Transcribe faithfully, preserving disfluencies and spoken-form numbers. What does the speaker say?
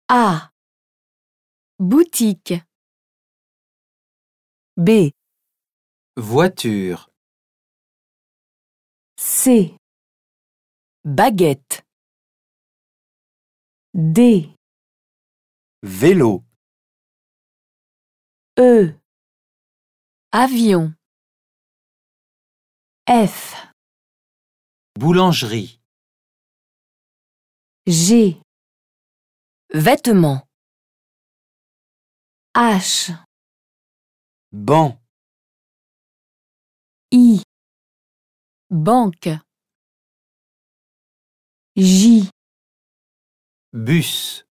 A. Boutique. B. Voiture. C. Baguette. D. Vélo. E. Avion. F. Boulangerie. G. Vêtements. H. Banc. I. Banque. J. Bus.